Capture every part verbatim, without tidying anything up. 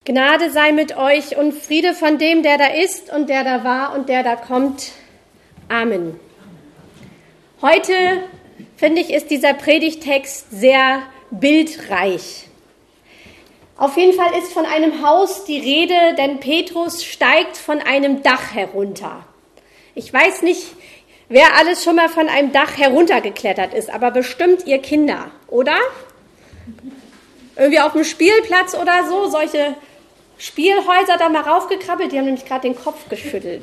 Gnade sei mit euch und Friede von dem, der da ist und der da war und der da kommt. Amen. Heute, finde ich, ist dieser Predigtext sehr bildreich. Auf jeden Fall ist von einem Haus die Rede, denn Petrus steigt von einem Dach herunter. Ich weiß nicht, wer alles schon mal von einem Dach heruntergeklettert ist, aber bestimmt ihr Kinder, oder? Irgendwie auf dem Spielplatz oder so, solche Spielhäuser da mal raufgekrabbelt, die haben nämlich gerade den Kopf geschüttelt.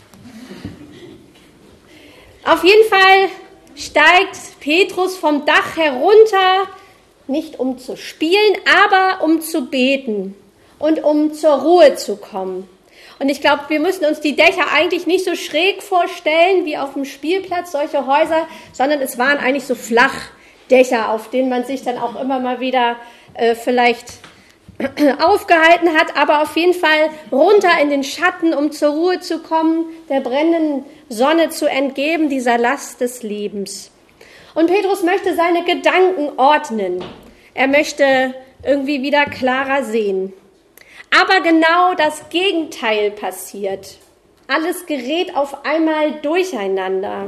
Auf jeden Fall steigt Petrus vom Dach herunter, nicht um zu spielen, aber um zu beten und um zur Ruhe zu kommen. Und ich glaube, wir müssen uns die Dächer eigentlich nicht so schräg vorstellen wie auf dem Spielplatz, solche Häuser, sondern es waren eigentlich so Flachdächer, auf denen man sich dann auch immer mal wieder äh, vielleicht aufgehalten hat, aber auf jeden Fall runter in den Schatten, um zur Ruhe zu kommen, der brennenden Sonne zu entgeben, dieser Last des Lebens. Und Petrus möchte seine Gedanken ordnen. Er möchte irgendwie wieder klarer sehen. Aber genau das Gegenteil passiert. Alles gerät auf einmal durcheinander.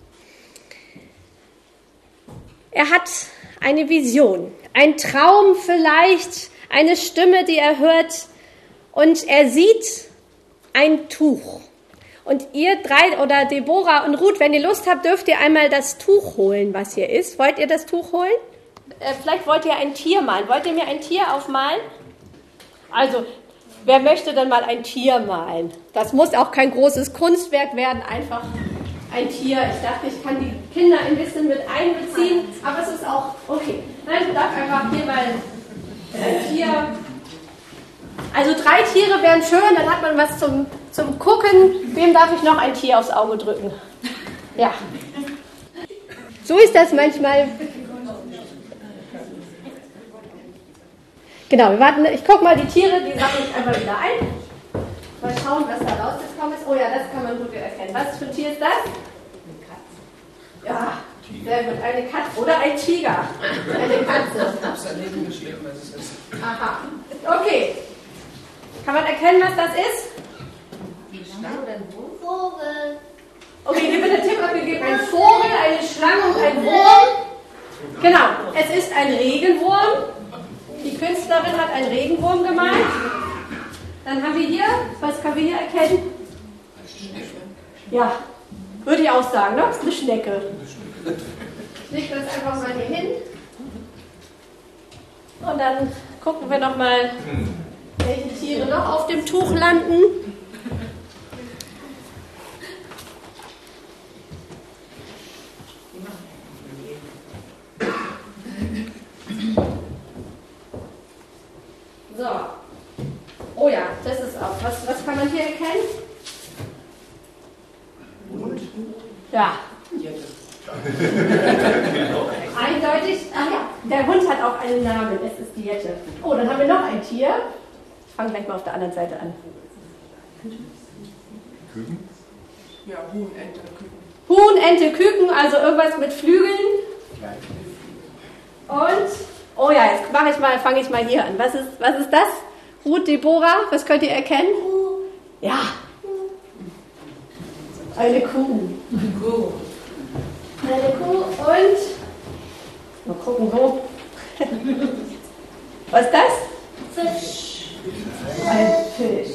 Er hat eine Vision, ein Traum vielleicht, eine Stimme, die er hört, und er sieht ein Tuch. Und ihr drei oder Deborah und Ruth, wenn ihr Lust habt, dürft ihr einmal das Tuch holen, was hier ist. Wollt ihr das Tuch holen? Äh, vielleicht wollt ihr ein Tier malen. Wollt ihr mir ein Tier aufmalen? Also, wer möchte denn mal ein Tier malen? Das muss auch kein großes Kunstwerk werden, einfach ein Tier. Ich dachte, ich kann die Kinder ein bisschen mit einbeziehen, aber es ist auch okay. Nein, du darfst einfach hier mal ein Tier. Also drei Tiere wären schön, dann hat man was zum, zum Gucken. Wem darf ich noch ein Tier aufs Auge drücken? Ja. So ist das manchmal. Genau, wir warten. Ich gucke mal die Tiere, die sammle ich einfach wieder ein. Mal schauen, was da rausgekommen ist. Oh ja, das kann man gut erkennen. Was für ein Tier ist das? Eine Katze. Ja, sehr gut. Eine Katze oder ein Tiger. Eine Katze. Aha. Okay. Kann man erkennen, was das ist? Eine Schlange oder ein Vogel? Okay, hier wird der Tipp abgegeben. Ein Vogel, eine Schlange und ein Wurm. Genau, es ist ein Regenwurm. Die Künstlerin hat einen Regenwurm gemalt. Dann haben wir hier, was können wir hier erkennen? Ja, würde ich auch sagen, ne? Das ist eine Schnecke. Ich lege das einfach mal hier hin. Und dann gucken wir nochmal, welche Tiere noch auf dem Tuch landen. So. Oh ja, das ist auch. Was, was kann man hier erkennen? Hund. Ja. Eindeutig. Ach ja, der Hund hat auch einen Namen. Es ist die Jette. Oh, dann haben wir noch ein Tier. Ich fange gleich mal auf der anderen Seite an. Küken? Ja, Huhn, Ente, Küken. Huhn, Ente, Küken, also irgendwas mit Flügeln. Und, oh ja, jetzt mache ich mal, fange ich mal hier an. Was ist, was ist das? Ruth, Deborah, was könnt ihr erkennen? Ja. Eine Kuh. Eine Kuh. Eine Kuh und, mal gucken, wo. Was ist das? Fisch. Ein Fisch.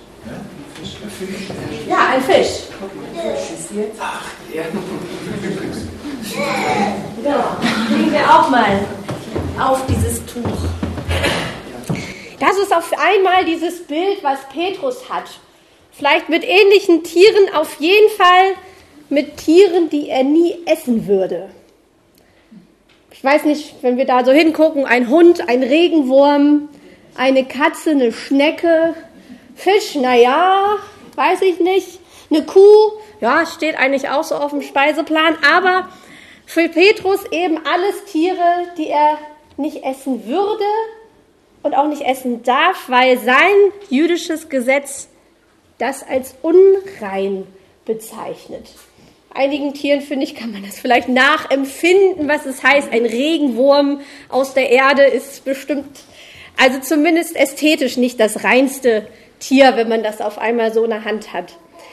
Ja, ein Fisch. Ach, ja. Genau. Legen wir auch mal auf dieses Tuch. Das ist auf einmal dieses Bild, was Petrus hat. Vielleicht mit ähnlichen Tieren, auf jeden Fall mit Tieren, die er nie essen würde. Ich weiß nicht, wenn wir da so hingucken, ein Hund, ein Regenwurm, eine Katze, eine Schnecke, Fisch, naja, weiß ich nicht, eine Kuh, ja, steht eigentlich auch so auf dem Speiseplan, aber für Petrus eben alles Tiere, die er nicht essen würde und auch nicht essen darf, weil sein jüdisches Gesetz das als unrein bezeichnet. Einigen Tieren, finde ich, kann man das vielleicht nachempfinden, was es heißt. Ein Regenwurm aus der Erde ist bestimmt Also zumindest ästhetisch nicht das reinste Tier, wenn man das auf einmal so in der Hand hat.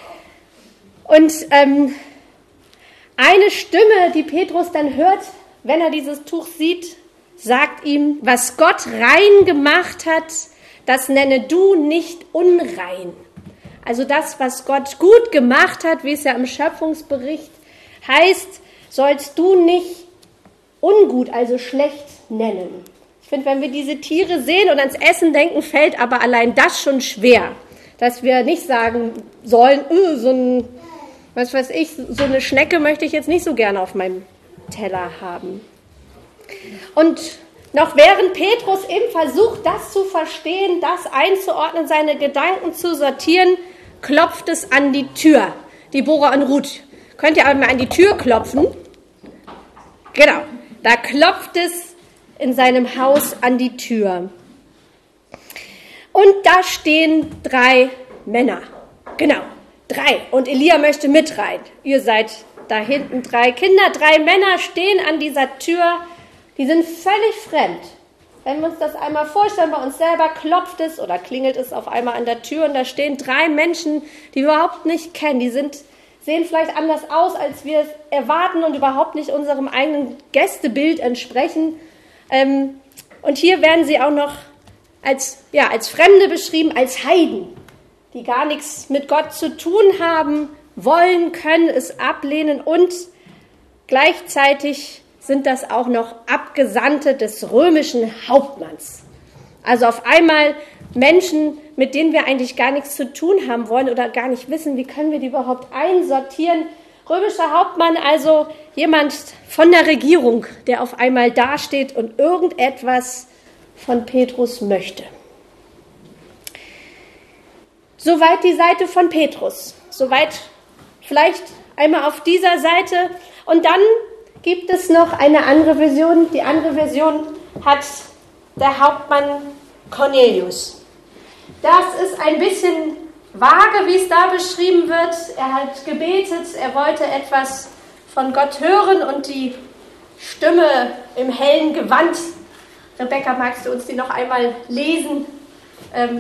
Und ähm, eine Stimme, die Petrus dann hört, wenn er dieses Tuch sieht, sagt ihm, was Gott rein gemacht hat, das nenne du nicht unrein. Also das, was Gott gut gemacht hat, wie es ja im Schöpfungsbericht heißt, sollst du nicht ungut, also schlecht nennen. Ich finde, wenn wir diese Tiere sehen und ans Essen denken, fällt aber allein das schon schwer, dass wir nicht sagen sollen, öh, so ein, was weiß ich, so eine Schnecke möchte ich jetzt nicht so gerne auf meinem Teller haben. Und noch während Petrus eben versucht, das zu verstehen, das einzuordnen, seine Gedanken zu sortieren, klopft es an die Tür. Deborah und Ruth, könnt ihr einmal an die Tür klopfen? Genau, da klopft es in seinem Haus an die Tür. Und da stehen drei Männer. Genau, drei. Und Elia möchte mit rein. Ihr seid da hinten drei Kinder, drei Männer stehen an dieser Tür. Die sind völlig fremd. Wenn wir uns das einmal vorstellen, bei uns selber klopft es oder klingelt es auf einmal an der Tür und da stehen drei Menschen, die wir überhaupt nicht kennen. Die sind, sehen vielleicht anders aus, als wir es erwarten und überhaupt nicht unserem eigenen Gästebild entsprechen. Ähm, und hier werden sie auch noch als, ja, als Fremde beschrieben, als Heiden, die gar nichts mit Gott zu tun haben, wollen, können es ablehnen und gleichzeitig sind das auch noch Abgesandte des römischen Hauptmanns. Also auf einmal Menschen, mit denen wir eigentlich gar nichts zu tun haben wollen oder gar nicht wissen, wie können wir die überhaupt einsortieren. Römischer Hauptmann, also jemand von der Regierung, der auf einmal dasteht und irgendetwas von Petrus möchte. Soweit die Seite von Petrus. Soweit vielleicht einmal auf dieser Seite. Und dann gibt es noch eine andere Version. Die andere Version hat der Hauptmann Cornelius. Das ist ein bisschen vage, wie es da beschrieben wird. Er hat gebetet, er wollte etwas von Gott hören und die Stimme im hellen Gewand. Rebecca, magst du uns die noch einmal lesen? Ähm,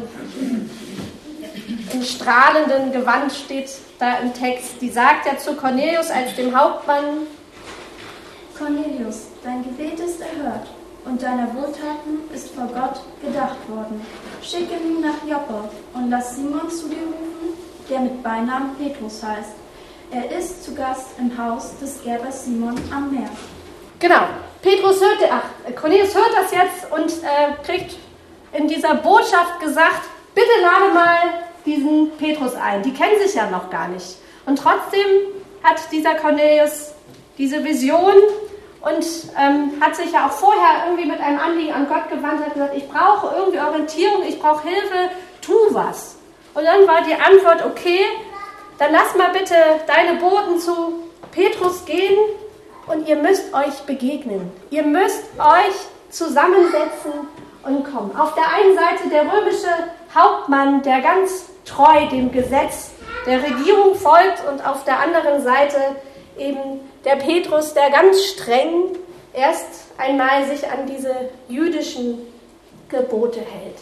Im strahlenden Gewand steht da im Text, die sagt er zu Cornelius als dem Hauptmann: Cornelius, dein Gebet ist erhört und deiner Wohltaten ist vor Gott gedacht worden. Schicke ihn nach Joppe und lass Simon zu dir rufen, der mit Beinamen Petrus heißt. Er ist zu Gast im Haus des Gerbers Simon am Meer. Genau, Petrus hört, ach, Cornelius hört das jetzt und äh, kriegt in dieser Botschaft gesagt, bitte lade mal diesen Petrus ein. Die kennen sich ja noch gar nicht. Und trotzdem hat dieser Cornelius diese Vision und ähm, hat sich ja auch vorher irgendwie mit einem Anliegen an Gott gewandt und hat gesagt, ich brauche irgendwie Orientierung, ich brauche Hilfe, tu was. Und dann war die Antwort, okay, dann lass mal bitte deine Boten zu Petrus gehen und ihr müsst euch begegnen. Ihr müsst euch zusammensetzen und kommen. Auf der einen Seite der römische Hauptmann, der ganz treu dem Gesetz der Regierung folgt und auf der anderen Seite eben der Petrus, der ganz streng erst einmal sich an diese jüdischen Gebote hält.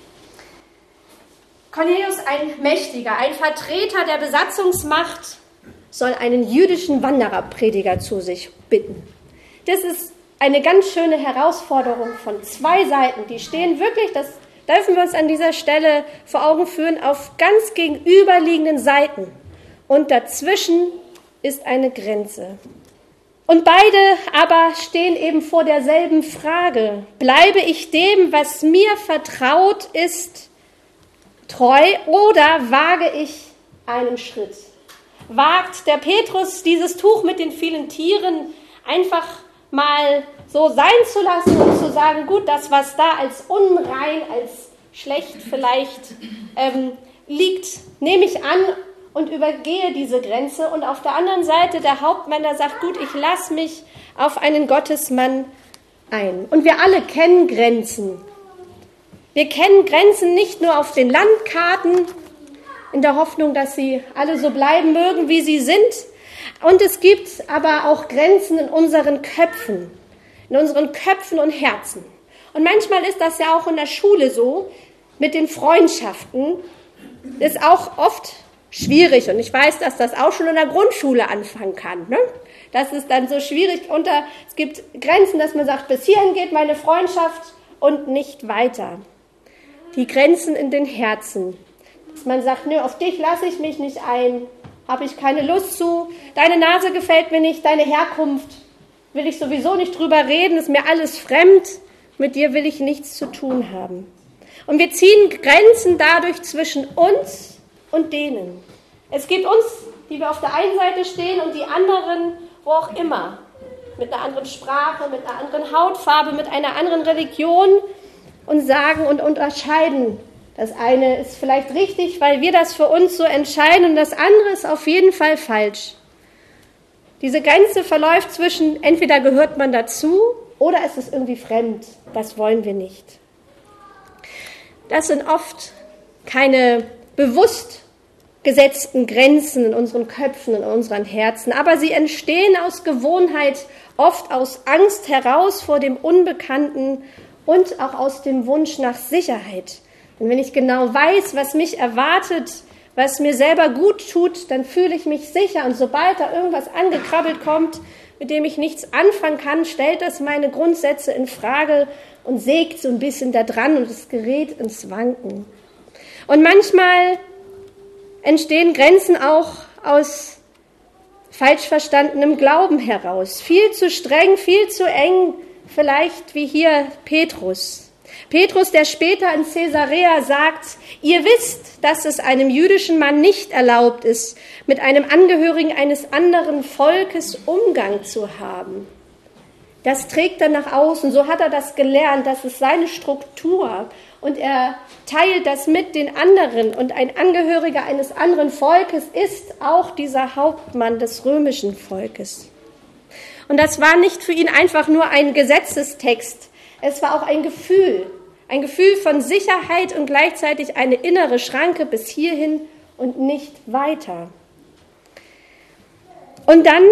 Cornelius, ein Mächtiger, ein Vertreter der Besatzungsmacht, soll einen jüdischen Wandererprediger zu sich bitten. Das ist eine ganz schöne Herausforderung von zwei Seiten. Die stehen wirklich, das dürfen wir uns an dieser Stelle vor Augen führen, auf ganz gegenüberliegenden Seiten. Und dazwischen ist eine Grenze. Und beide aber stehen eben vor derselben Frage. Bleibe ich dem, was mir vertraut ist, treu oder wage ich einen Schritt? Wagt der Petrus dieses Tuch mit den vielen Tieren einfach mal so sein zu lassen und zu sagen, gut, das, was da als unrein, als schlecht vielleicht ähm, liegt, nehme ich an und übergehe diese Grenze. Und auf der anderen Seite der Hauptmann, der sagt, gut, ich lasse mich auf einen Gottesmann ein. Und wir alle kennen Grenzen. Wir kennen Grenzen nicht nur auf den Landkarten, in der Hoffnung, dass sie alle so bleiben mögen, wie sie sind. Und es gibt aber auch Grenzen in unseren Köpfen, in unseren Köpfen und Herzen. Und manchmal ist das ja auch in der Schule so, mit den Freundschaften, ist auch oft schwierig. Und ich weiß, dass das auch schon in der Grundschule anfangen kann. Ne? Das ist dann so schwierig. Unter, es gibt Grenzen, dass man sagt, bis hierhin geht meine Freundschaft und nicht weiter. Die Grenzen in den Herzen. Dass man sagt, nö, auf dich lasse ich mich nicht ein, habe ich keine Lust zu, deine Nase gefällt mir nicht, deine Herkunft will ich sowieso nicht drüber reden, ist mir alles fremd, mit dir will ich nichts zu tun haben. Und wir ziehen Grenzen dadurch zwischen uns und denen. Es gibt uns, die wir auf der einen Seite stehen, und die anderen, wo auch immer, mit einer anderen Sprache, mit einer anderen Hautfarbe, mit einer anderen Religion, und sagen und unterscheiden. Das eine ist vielleicht richtig, weil wir das für uns so entscheiden, und das andere ist auf jeden Fall falsch. Diese Grenze verläuft zwischen, entweder gehört man dazu oder es ist irgendwie fremd. Das wollen wir nicht. Das sind oft keine bewusst gesetzten Grenzen in unseren Köpfen, in unseren Herzen, aber sie entstehen aus Gewohnheit, oft aus Angst heraus vor dem Unbekannten und auch aus dem Wunsch nach Sicherheit. Und wenn ich genau weiß, was mich erwartet, was mir selber gut tut, dann fühle ich mich sicher. Und sobald da irgendwas angekrabbelt kommt, mit dem ich nichts anfangen kann, stellt das meine Grundsätze in Frage und sägt so ein bisschen da dran und es gerät ins Wanken. Und manchmal entstehen Grenzen auch aus falsch verstandenem Glauben heraus. Viel zu streng, viel zu eng, vielleicht wie hier Petrus. Petrus, der später in Caesarea sagt, ihr wisst, dass es einem jüdischen Mann nicht erlaubt ist, mit einem Angehörigen eines anderen Volkes Umgang zu haben. Das trägt er nach außen, so hat er das gelernt, das ist seine Struktur. Und er teilt das mit den anderen. Und ein Angehöriger eines anderen Volkes ist auch dieser Hauptmann des römischen Volkes. Und das war nicht für ihn einfach nur ein Gesetzestext, es war auch ein Gefühl, ein Gefühl von Sicherheit und gleichzeitig eine innere Schranke bis hierhin und nicht weiter. Und dann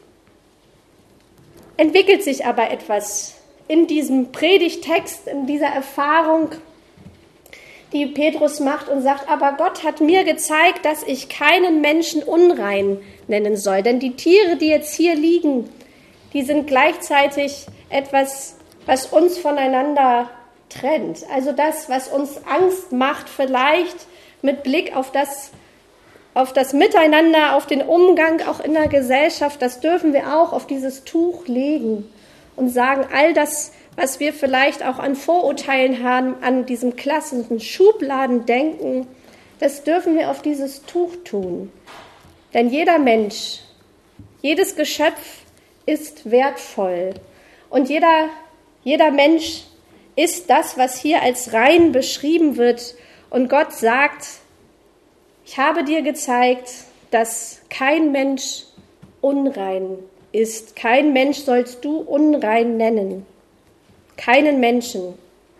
entwickelt sich aber etwas in diesem Predigtext, in dieser Erfahrung, die Petrus macht und sagt, aber Gott hat mir gezeigt, dass ich keinen Menschen unrein nennen soll. Denn die Tiere, die jetzt hier liegen, die sind gleichzeitig etwas, was uns voneinander trennt. Also das, was uns Angst macht, vielleicht mit Blick auf das, auf das Miteinander, auf den Umgang auch in der Gesellschaft, das dürfen wir auch auf dieses Tuch legen und sagen, all das, was wir vielleicht auch an Vorurteilen haben, an diesem klassischen Schubladendenken, das dürfen wir auf dieses Tuch tun. Denn jeder Mensch, jedes Geschöpf ist wertvoll und jeder Jeder Mensch ist das, was hier als rein beschrieben wird. Und Gott sagt, ich habe dir gezeigt, dass kein Mensch unrein ist. Kein Mensch sollst du unrein nennen. Keinen Menschen.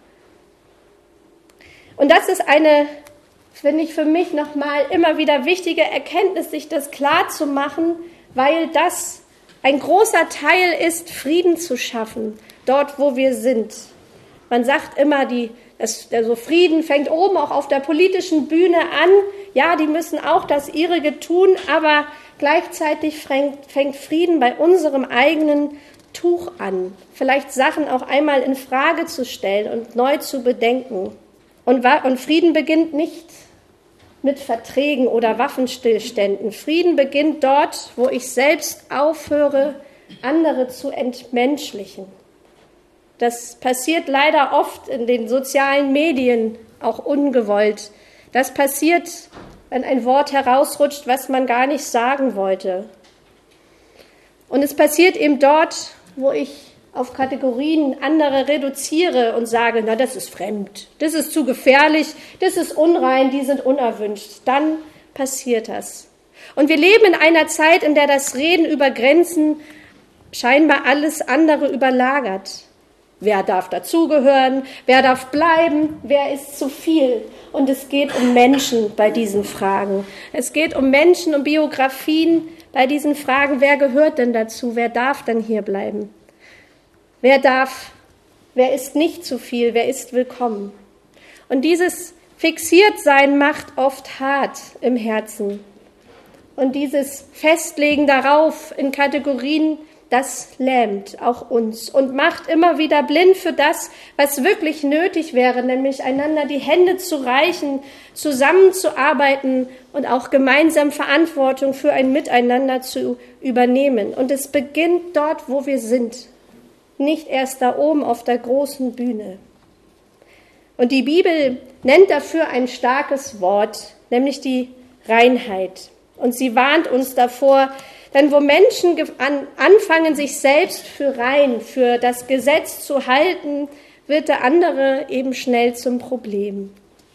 Und das ist eine, finde ich, für mich nochmal immer wieder wichtige Erkenntnis, sich das klar zu machen, weil das ein großer Teil ist, Frieden zu schaffen. Dort, wo wir sind. Man sagt immer, die, das, also Frieden fängt oben auch auf der politischen Bühne an. Ja, die müssen auch das Ihrige tun, aber gleichzeitig fängt, fängt Frieden bei unserem eigenen Tuch an. Vielleicht Sachen auch einmal in Frage zu stellen und neu zu bedenken. Und, und Frieden beginnt nicht mit Verträgen oder Waffenstillständen. Frieden beginnt dort, wo ich selbst aufhöre, andere zu entmenschlichen. Das passiert leider oft in den sozialen Medien, auch ungewollt. Das passiert, wenn ein Wort herausrutscht, was man gar nicht sagen wollte. Und es passiert eben dort, wo ich auf Kategorien andere reduziere und sage, na, das ist fremd, das ist zu gefährlich, das ist unrein, die sind unerwünscht. Dann passiert das. Und wir leben in einer Zeit, in der das Reden über Grenzen scheinbar alles andere überlagert. Wer darf dazugehören? Wer darf bleiben? Wer ist zu viel? Und es geht um Menschen bei diesen Fragen. Es geht um Menschen, um Biografien bei diesen Fragen. Wer gehört denn dazu? Wer darf denn hier bleiben? Wer darf wer ist nicht zu viel, wer ist willkommen. Und dieses Fixiertsein macht oft hart im Herzen. Und dieses Festlegen darauf in Kategorien, das lähmt auch uns und macht immer wieder blind für das, was wirklich nötig wäre, nämlich einander die Hände zu reichen, zusammenzuarbeiten und auch gemeinsam Verantwortung für ein Miteinander zu übernehmen. Und es beginnt dort, wo wir sind, nicht erst da oben auf der großen Bühne. Und die Bibel nennt dafür ein starkes Wort, nämlich die Reinheit. Und sie warnt uns davor, denn wo Menschen anfangen, sich selbst für rein, für das Gesetz zu halten, wird der andere eben schnell zum Problem.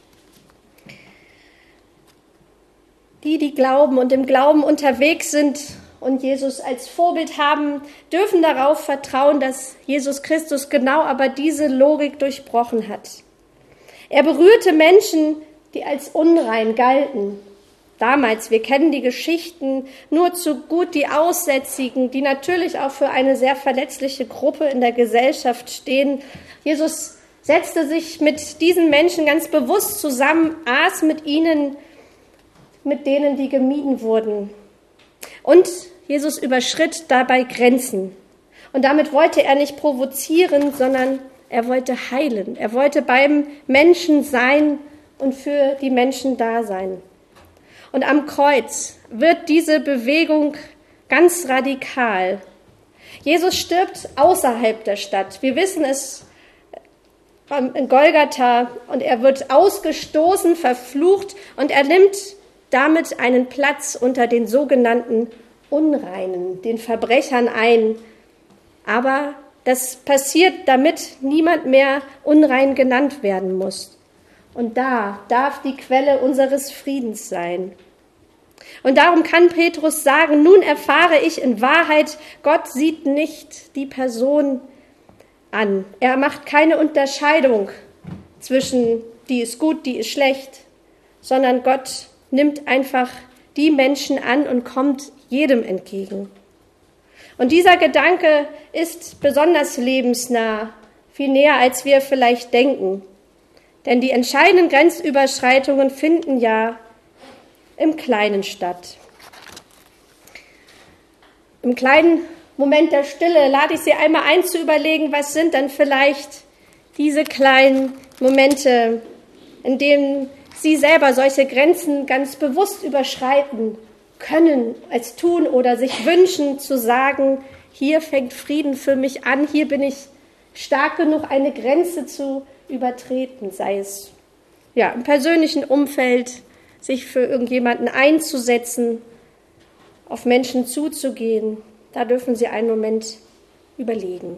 Die, die glauben und im Glauben unterwegs sind und Jesus als Vorbild haben, dürfen darauf vertrauen, dass Jesus Christus genau aber diese Logik durchbrochen hat. Er berührte Menschen, die als unrein galten. Damals, wir kennen die Geschichten nur zu gut, die Aussätzigen, die natürlich auch für eine sehr verletzliche Gruppe in der Gesellschaft stehen. Jesus setzte sich mit diesen Menschen ganz bewusst zusammen, aß mit ihnen, mit denen, die gemieden wurden. Und Jesus überschritt dabei Grenzen. Und damit wollte er nicht provozieren, sondern er wollte heilen. Er wollte beim Menschen sein und für die Menschen da sein. Und am Kreuz wird diese Bewegung ganz radikal. Jesus stirbt außerhalb der Stadt. Wir wissen es in Golgatha. Und er wird ausgestoßen, verflucht und er nimmt damit einen Platz unter den sogenannten Unreinen, den Verbrechern ein. Aber das passiert, damit niemand mehr unrein genannt werden muss. Und da darf die Quelle unseres Friedens sein. Und darum kann Petrus sagen, nun erfahre ich in Wahrheit, Gott sieht nicht die Person an. Er macht keine Unterscheidung zwischen die ist gut, die ist schlecht, sondern Gott nimmt einfach die Menschen an und kommt jedem entgegen. Und dieser Gedanke ist besonders lebensnah, viel näher, als wir vielleicht denken. Denn die entscheidenden Grenzüberschreitungen finden ja im Kleinen statt. Im kleinen Moment der Stille lade ich Sie einmal ein, zu überlegen, was sind denn vielleicht diese kleinen Momente, in denen Sie selber solche Grenzen ganz bewusst überschreiten können, als tun oder sich wünschen zu sagen, hier fängt Frieden für mich an, hier bin ich stark genug, eine Grenze zu übertreten, sei es ja, im persönlichen Umfeld, sich für irgendjemanden einzusetzen, auf Menschen zuzugehen. Da dürfen Sie einen Moment überlegen.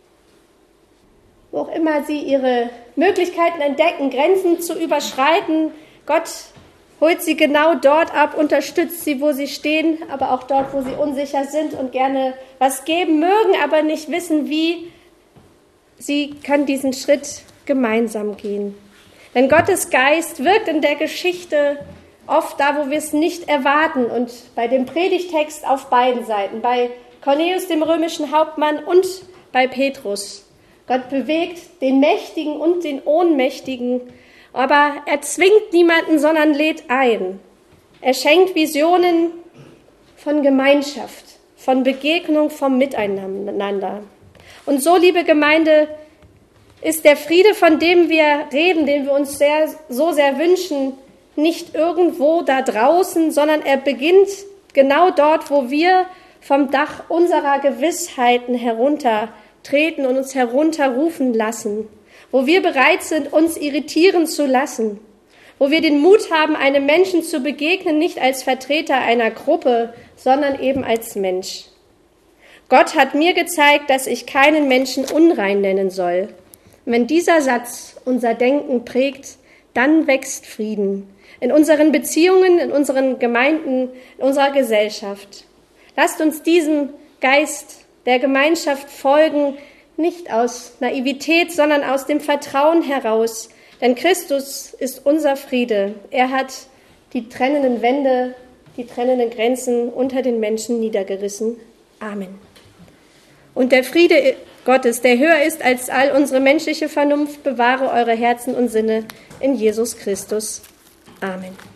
Wo auch immer Sie Ihre Möglichkeiten entdecken, Grenzen zu überschreiten, Gott holt Sie genau dort ab, unterstützt Sie, wo Sie stehen, aber auch dort, wo Sie unsicher sind und gerne was geben mögen, aber nicht wissen, wie. Sie können diesen Schritt gemeinsam gehen. Denn Gottes Geist wirkt in der Geschichte oft da, wo wir es nicht erwarten. Und bei dem Predigtext auf beiden Seiten, bei Cornelius, dem römischen Hauptmann, und bei Petrus. Gott bewegt den Mächtigen und den Ohnmächtigen, aber er zwingt niemanden, sondern lädt ein. Er schenkt Visionen von Gemeinschaft, von Begegnung, vom Miteinander. Und so, liebe Gemeinde, ist der Friede, von dem wir reden, den wir uns sehr, so sehr wünschen, nicht irgendwo da draußen, sondern er beginnt genau dort, wo wir vom Dach unserer Gewissheiten heruntertreten und uns herunterrufen lassen, wo wir bereit sind, uns irritieren zu lassen, wo wir den Mut haben, einem Menschen zu begegnen, nicht als Vertreter einer Gruppe, sondern eben als Mensch. Gott hat mir gezeigt, dass ich keinen Menschen unrein nennen soll. Wenn dieser Satz unser Denken prägt, dann wächst Frieden in unseren Beziehungen, in unseren Gemeinden, in unserer Gesellschaft. Lasst uns diesem Geist der Gemeinschaft folgen, nicht aus Naivität, sondern aus dem Vertrauen heraus. Denn Christus ist unser Friede. Er hat die trennenden Wände, die trennenden Grenzen unter den Menschen niedergerissen. Amen. Und der Friede Gottes, der höher ist als all unsere menschliche Vernunft, bewahre eure Herzen und Sinne in Jesus Christus. Amen.